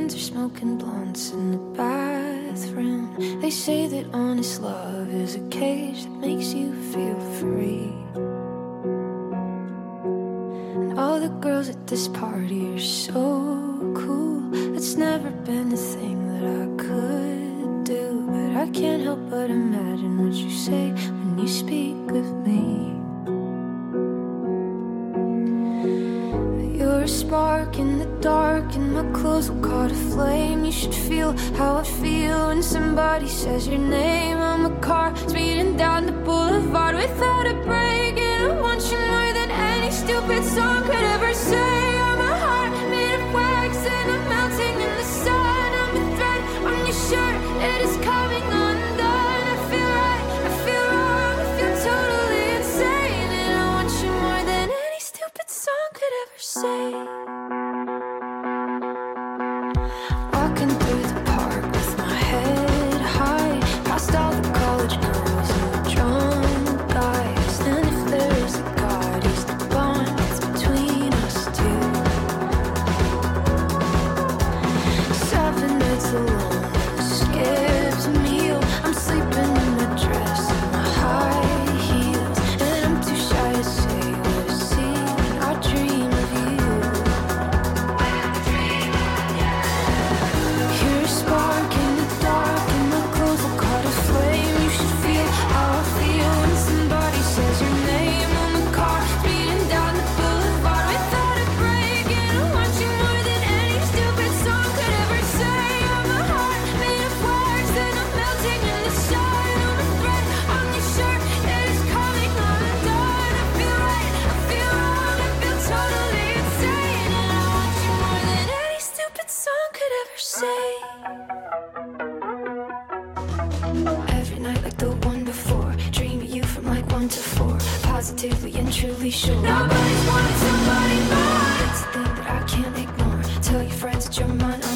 friends are smoking blunts in the bathroom. They say that honest love is a cage that makes you feel free. And all the girls at this party are so cool. It's never been a thing that I could do, but I can't help but imagine what you say when you speak of me. You're a spark in the dark, and my clothes will caught a flame. You should feel how I feel when somebody says your name. I'm a car speeding down the boulevard without a break, and I want you more than any stupid song could ever say. I'm a heart made of wax, and I'm melting in the sun. I'm a thread on your shirt, it is coming undone. I feel right, I feel wrong, I feel totally insane, and I want you more than any stupid song could ever say. Walking through the park with my head high, past all the college girls and the drunk guys. And if there is a God, he's the bond that's between us two. 7 nights alone and skips a meal. I'm sleeping in my dress and my high heels, and I'm too shy to say what I see when I dream of you. You're a spark in the dark, and my clothes will caught a flame. You should feel how I feel when somebody says your name. I'm a car speeding down the boulevard without a break, and I want you more than any stupid song could ever say. I'm a heart made of wax, and I'm melting in the sun. I'm a thread on your shirt, it is coming undone. I feel right, I feel wrong, I feel totally insane, and I want you more than any stupid song could ever say. Every night like the one before, dream of you from like 1 to 4. Positively and truly sure nobody's wanted somebody more. It's a thing that I can't ignore. Tell your friends that you're mine.